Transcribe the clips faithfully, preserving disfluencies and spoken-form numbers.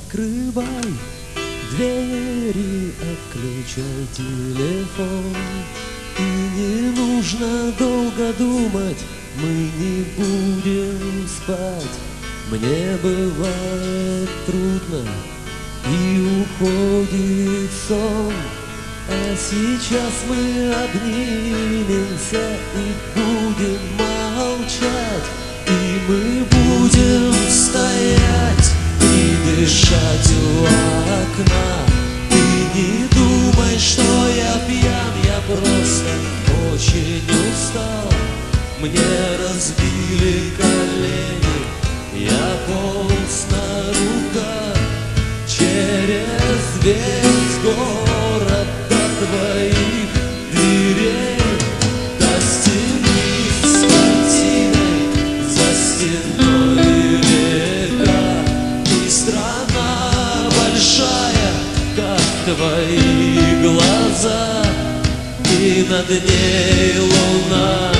Открывай двери, отключай телефон. И не нужно долго думать, мы не будем спать. Мне бывает трудно и уходит сон, а сейчас мы обнимемся и будем молчать. И мы будем стоять и дышать у окна. Ты не думай, что я пьян, я просто очень устал. Мне разбили колени, я полз на руках через весь город до твоих дверей, до стены с картиной, за стеной река. И страна большая, как твои глаза, и над ней луна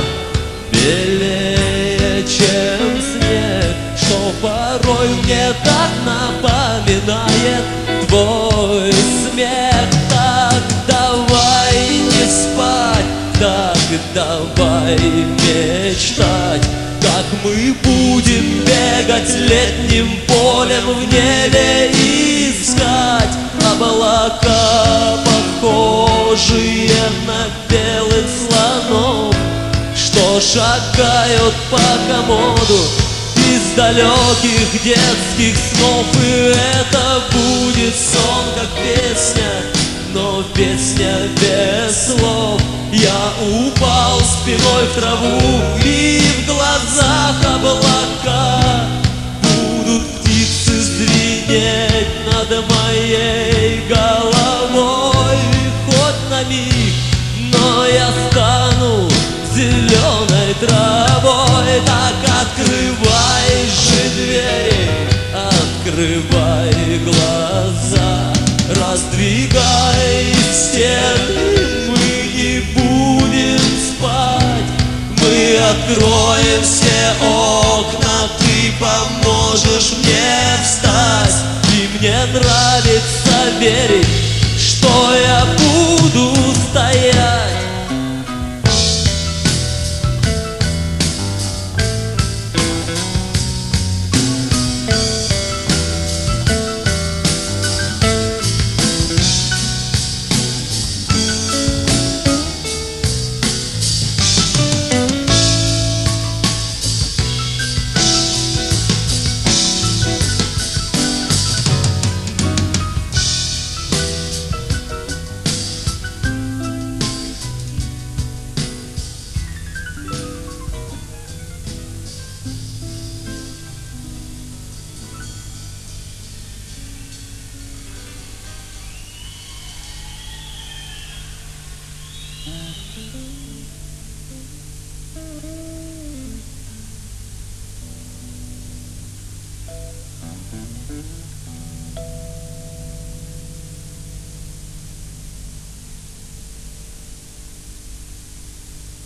белее, чем снег, что порой мне так напоминает твой смех. Так давай не спать, так давай мечтать, как мы будем бегать летним полем в небе, искать облака, похожие на белых слонов, что шагают по комоду из далеких детских снов. И это будет сон, как песня, но песня без слов. Я упал спиной в траву, и в глазах облака. Будут птицы звенеть над моей головой, хоть на миг, но я стану зеленой травой. Так открывай же двери, открывай глаза, раздвигай стены, мы не будем спать. Мы откроем все окна, ты поможешь мне встать. И мне нравится верить, что я буду стоять.